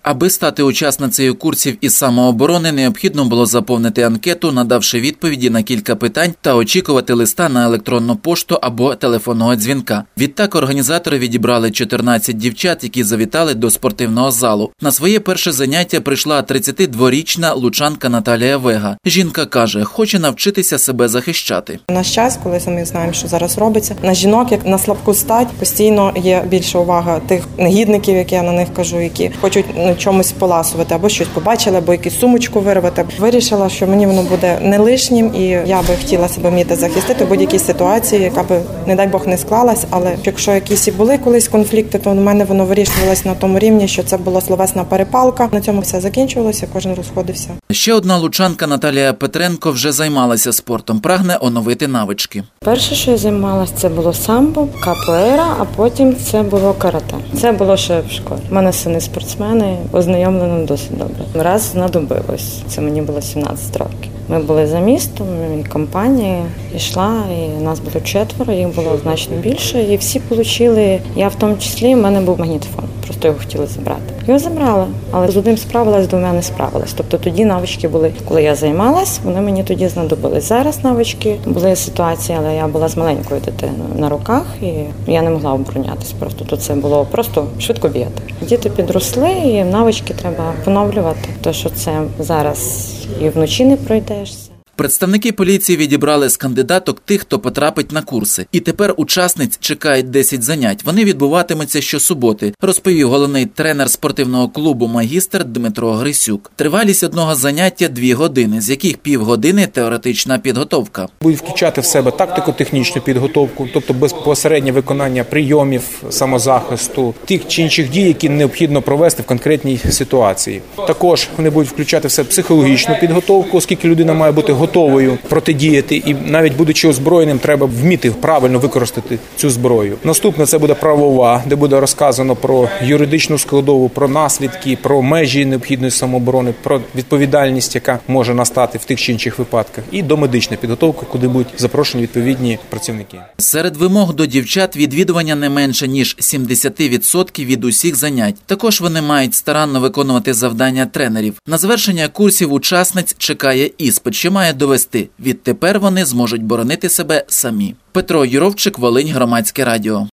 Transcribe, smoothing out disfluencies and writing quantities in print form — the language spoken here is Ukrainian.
Аби стати учасницею курсів із самооборони, необхідно було заповнити анкету, надавши відповіді на кілька питань та очікувати листа на електронну пошту або телефонного дзвінка. Відтак організатори відібрали 14 дівчат, які завітали до спортивного залу. На своє перше заняття прийшла 32-річна лучанка Наталія Вега. Жінка каже, хоче навчитися себе захищати. В наш час, коли ми знаємо, що зараз робиться, на жінок, як на слабку стать, постійно є більша увага тих негідників, як я на них кажу, які хочуть чомусь поласувати, або щось побачили, або якусь сумочку вирвати. Вирішила, що мені воно буде не лишнім, і я би хотіла себе вміти захистити в будь-якій ситуації, яка би, не дай Бог, не склалась, але якщо якісь і були колись конфлікти, то в мене воно вирішувалось на тому рівні, що це була словесна перепалка. На цьому все закінчувалося, кожен розходився. Ще одна лучанка Наталія Петренко вже займалася спортом, прагне оновити навички. Перше, що я займалася, це було самбо, капоейра, а потім це було карате. Це було ще в школі. У мене сини спортсмени, ознайомлені досить добре. Раз знадобилось, це мені було 17 років. Ми були за містом, і компанія йшла, і нас було 4, їх було значно більше, і всі отримали, я в тому числі, в мене був магнітофон, просто його хотіли забрати. Його забрали, але з одним справилась, з двома не справилась. Тобто тоді навички були, коли я займалась, вони мені тоді знадобились. Зараз навички були ситуації, але я була з маленькою дитиною на руках, і я не могла оборонятися. Просто то це було просто швидко бігати. Діти підросли, і навички треба поновлювати, тому що це зараз і вночі не пройдешся. Представники поліції відібрали з кандидаток тих, хто потрапить на курси. І тепер учасниць чекають 10 занять. Вони відбуватимуться щосуботи, розповів головний тренер спортивного клубу «Магістр» Дмитро Грисюк. Тривалість одного заняття 2 години, з яких півгодини – теоретична підготовка. Будуть включати в себе тактико-технічну підготовку, тобто безпосереднє виконання прийомів самозахисту, тих чи інших дій, які необхідно провести в конкретній ситуації. Також вони будуть включати в себе психологічну підготовку, оскільки людина має бути готовою протидіяти, і навіть будучи озброєним, треба вміти правильно використати цю зброю. Наступне – це буде правова, де буде розказано про юридичну складову, про наслідки, про межі необхідної самооборони, про відповідальність, яка може настати в тих чи інших випадках, і домедична підготовка, куди будуть запрошені відповідні працівники. Серед вимог до дівчат відвідування не менше, ніж 70% від усіх занять. Також вони мають старанно виконувати завдання тренерів. На завершення курсів учасниць чекає іспит, що має довести. Відтепер вони зможуть боронити себе самі. Петро Юровчик, Волинь, Громадське радіо.